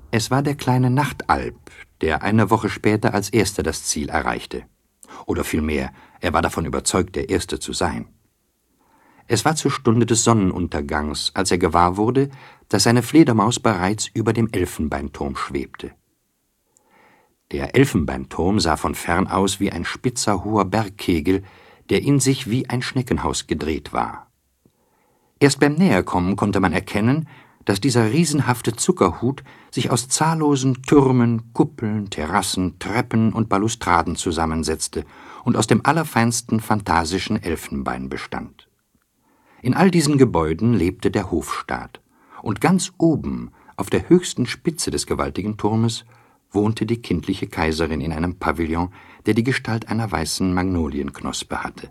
Es war der kleine Nachtalb, der eine Woche später als erster das Ziel erreichte. Oder vielmehr, er war davon überzeugt, der Erste zu sein. Es war zur Stunde des Sonnenuntergangs, als er gewahr wurde, dass seine Fledermaus bereits über dem Elfenbeinturm schwebte. Der Elfenbeinturm sah von fern aus wie ein spitzer, hoher Bergkegel, der in sich wie ein Schneckenhaus gedreht war. Erst beim Näherkommen konnte man erkennen, dass dieser riesenhafte Zuckerhut sich aus zahllosen Türmen, Kuppeln, Terrassen, Treppen und Balustraden zusammensetzte und aus dem allerfeinsten phantasischen Elfenbein bestand. In all diesen Gebäuden lebte der Hofstaat, und ganz oben, auf der höchsten Spitze des gewaltigen Turmes, wohnte die kindliche Kaiserin in einem Pavillon, der die Gestalt einer weißen Magnolienknospe hatte.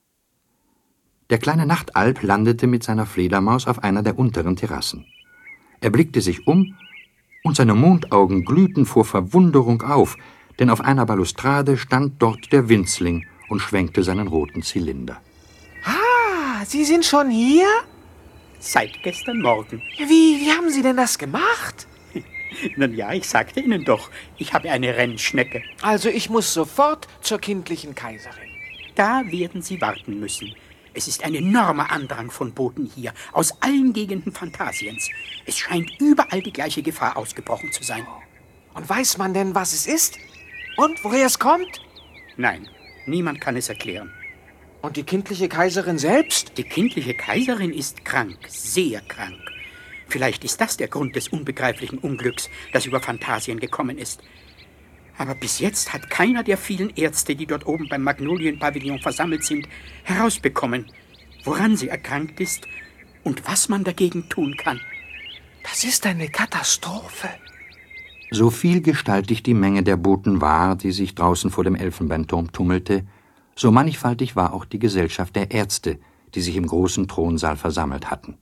Der kleine Nachtalb landete mit seiner Fledermaus auf einer der unteren Terrassen. Er blickte sich um, und seine Mondaugen glühten vor Verwunderung auf, denn auf einer Balustrade stand dort der Winzling und schwenkte seinen roten Zylinder. Ah, Sie sind schon hier? Seit gestern Morgen. Wie haben Sie denn das gemacht? Nun ja, ich sagte Ihnen doch, ich habe eine Rennschnecke. Also ich muss sofort zur kindlichen Kaiserin. Da werden Sie warten müssen. Es ist ein enormer Andrang von Boten hier, aus allen Gegenden Phantasiens. Es scheint überall die gleiche Gefahr ausgebrochen zu sein. Und weiß man denn, was es ist? Und woher es kommt? Nein, niemand kann es erklären. Und die kindliche Kaiserin selbst? Die kindliche Kaiserin ist krank, sehr krank. Vielleicht ist das der Grund des unbegreiflichen Unglücks, das über Phantasien gekommen ist. Aber bis jetzt hat keiner der vielen Ärzte, die dort oben beim Magnolienpavillon versammelt sind, herausbekommen, woran sie erkrankt ist und was man dagegen tun kann. Das ist eine Katastrophe. So vielgestaltig die Menge der Boten war, die sich draußen vor dem Elfenbeinturm tummelte, so mannigfaltig war auch die Gesellschaft der Ärzte, die sich im großen Thronsaal versammelt hatten.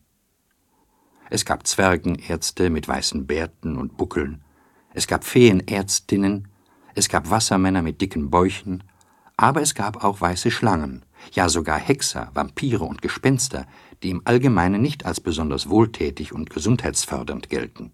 Es gab Zwergenärzte mit weißen Bärten und Buckeln, es gab Feenärztinnen, es gab Wassermänner mit dicken Bäuchen, aber es gab auch weiße Schlangen, ja sogar Hexer, Vampire und Gespenster, die im Allgemeinen nicht als besonders wohltätig und gesundheitsfördernd gelten.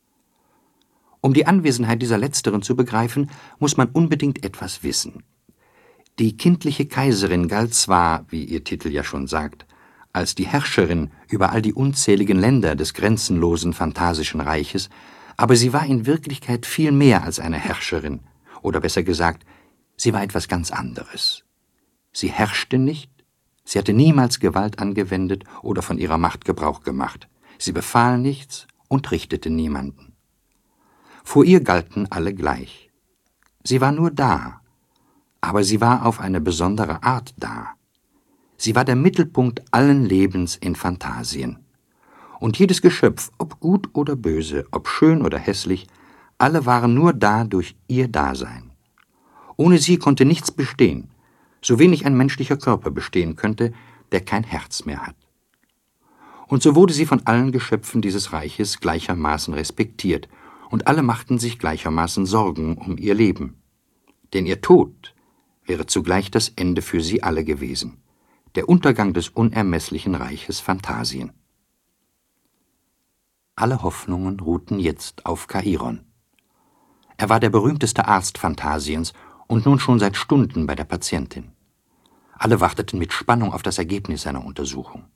Um die Anwesenheit dieser Letzteren zu begreifen, muss man unbedingt etwas wissen. Die kindliche Kaiserin galt zwar, wie ihr Titel ja schon sagt, als die Herrscherin über all die unzähligen Länder des grenzenlosen phantasischen Reiches, aber sie war in Wirklichkeit viel mehr als eine Herrscherin, oder besser gesagt, sie war etwas ganz anderes. Sie herrschte nicht, sie hatte niemals Gewalt angewendet oder von ihrer Macht Gebrauch gemacht, sie befahl nichts und richtete niemanden. Vor ihr galten alle gleich. Sie war nur da, aber sie war auf eine besondere Art da. Sie war der Mittelpunkt allen Lebens in Phantasien. Und jedes Geschöpf, ob gut oder böse, ob schön oder hässlich, alle waren nur da durch ihr Dasein. Ohne sie konnte nichts bestehen, so wenig ein menschlicher Körper bestehen könnte, der kein Herz mehr hat. Und so wurde sie von allen Geschöpfen dieses Reiches gleichermaßen respektiert, und alle machten sich gleichermaßen Sorgen um ihr Leben. Denn ihr Tod wäre zugleich das Ende für sie alle gewesen, der Untergang des unermesslichen Reiches Phantasien. Alle Hoffnungen ruhten jetzt auf Chairon. Er war der berühmteste Arzt Phantasiens und nun schon seit Stunden bei der Patientin. Alle warteten mit Spannung auf das Ergebnis seiner Untersuchung.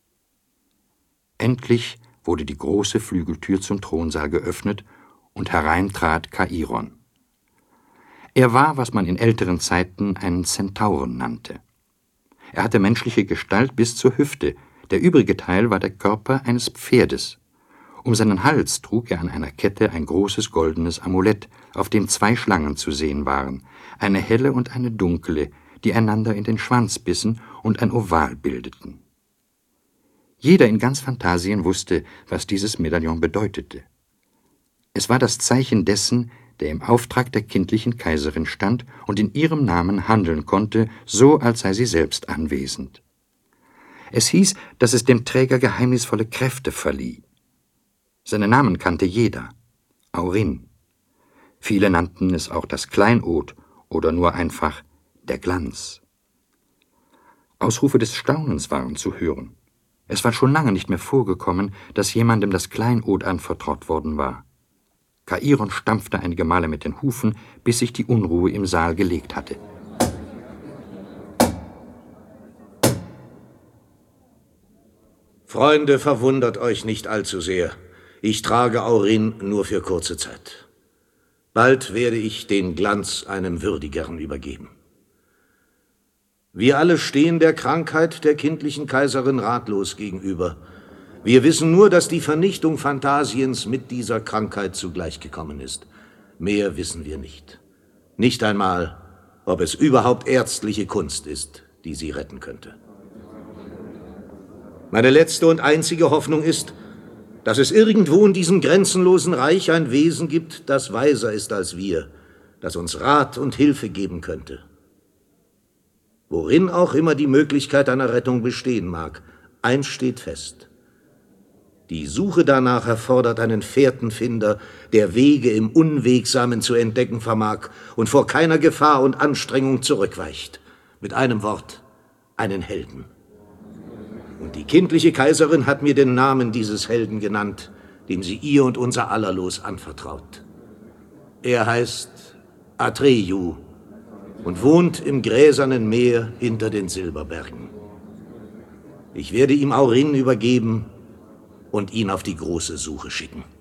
Endlich wurde die große Flügeltür zum Thronsaal geöffnet und herein trat Chairon. Er war, was man in älteren Zeiten einen Zentauren nannte. Er hatte menschliche Gestalt bis zur Hüfte, der übrige Teil war der Körper eines Pferdes. Um seinen Hals trug er an einer Kette ein großes goldenes Amulett, auf dem 2 Schlangen zu sehen waren, eine helle und eine dunkle, die einander in den Schwanz bissen und ein Oval bildeten. Jeder in ganz Phantasien wusste, was dieses Medaillon bedeutete. Es war das Zeichen dessen, der im Auftrag der kindlichen Kaiserin stand und in ihrem Namen handeln konnte, so als sei sie selbst anwesend. Es hieß, dass es dem Träger geheimnisvolle Kräfte verlieh. Seinen Namen kannte jeder, Aurin. Viele nannten es auch das Kleinod oder nur einfach der Glanz. Ausrufe des Staunens waren zu hören. Es war schon lange nicht mehr vorgekommen, dass jemandem das Kleinod anvertraut worden war. Chairon stampfte einige Male mit den Hufen, bis sich die Unruhe im Saal gelegt hatte. Freunde, verwundert euch nicht allzu sehr. Ich trage Aurin nur für kurze Zeit. Bald werde ich den Glanz einem Würdigeren übergeben. Wir alle stehen der Krankheit der kindlichen Kaiserin ratlos gegenüber. Wir wissen nur, dass die Vernichtung Phantasiens mit dieser Krankheit zugleich gekommen ist. Mehr wissen wir nicht. Nicht einmal, ob es überhaupt ärztliche Kunst ist, die sie retten könnte. Meine letzte und einzige Hoffnung ist, dass es irgendwo in diesem grenzenlosen Reich ein Wesen gibt, das weiser ist als wir, das uns Rat und Hilfe geben könnte. Worin auch immer die Möglichkeit einer Rettung bestehen mag, eins steht fest. Die Suche danach erfordert einen Fährtenfinder, der Wege im Unwegsamen zu entdecken vermag und vor keiner Gefahr und Anstrengung zurückweicht. Mit einem Wort, einen Helden. Und die kindliche Kaiserin hat mir den Namen dieses Helden genannt, dem sie ihr und unser aller Los anvertraut. Er heißt Atreyu und wohnt im gräsernen Meer hinter den Silberbergen. Ich werde ihm Aurin übergeben und ihn auf die große Suche schicken.